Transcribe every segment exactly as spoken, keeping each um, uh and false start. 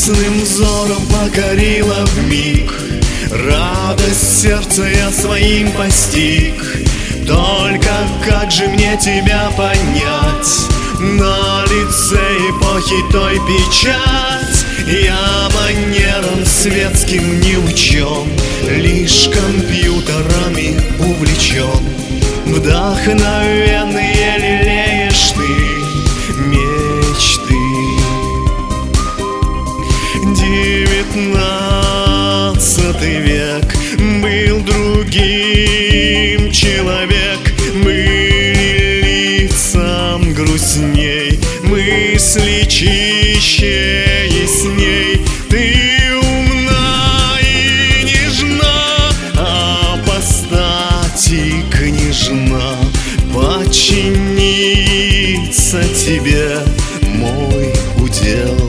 Ясным взором покорила вмиг, радость сердца я своим постиг. Только как же мне тебя понять? На лице эпохи той печать. Я манерам светским не учен, лишь компьютерами увлечен. Вдохновенные лелеешь ты мечты. Девятнадцатый век был другим, человек были лицам грустней, мысли чище ясней. Ты умна и нежна, апостати княжна, подчиниться тебе мой удел.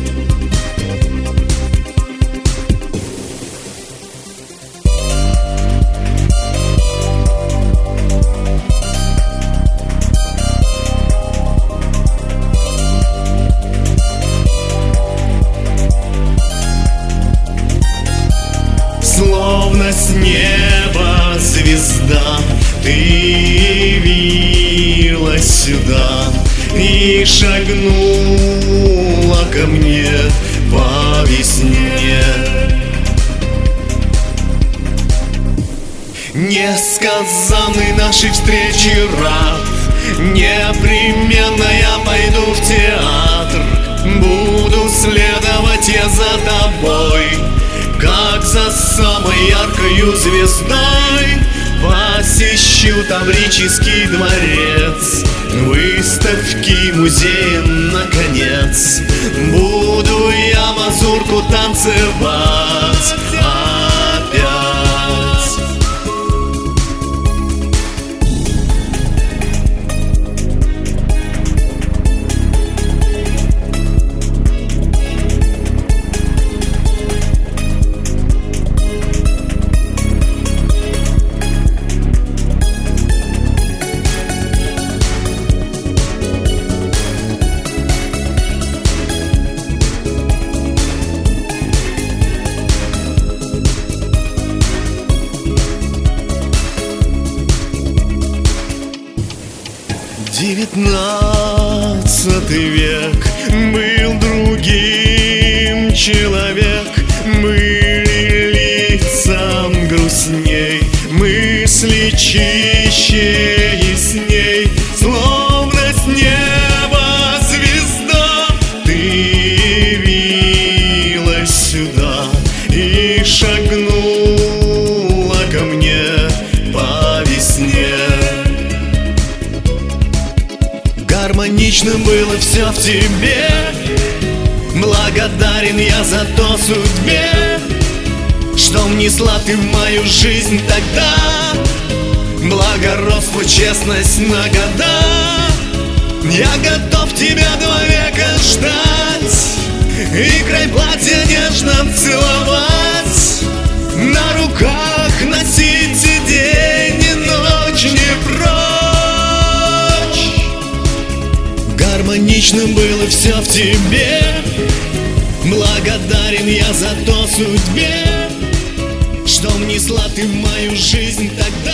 Словно с неба звезда, ты явилась сюда и шагнула ко мне по весне. Несказанной нашей встречи рад, непременно я пойду в театр. Буду следовать я за тобой, как за самой яркою звездой. Посещу Таврический дворец, выставки, музеи, наконец. Буду я мазурку танцевать опять. Девятнадцатый век был другим, человек были лицам грустней, мысли чище ясней. Словно с неба звезда, ты явилась сюда и шагнула ко мне по весне. Гармонично было все в тебе, благодарен я за то судьбе, что внесла ты в мою жизнь тогда. Благородство, честность на года, я готов тебя два века ждать и край платья нежно целовать, на руках носить и день и ночь не прочь. Гармонично было все в тебе, благодарен я за то судьбе, что внесла ты в мою жизнь тогда.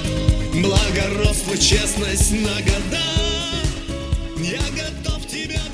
Благородство, честность на года, я готов тебя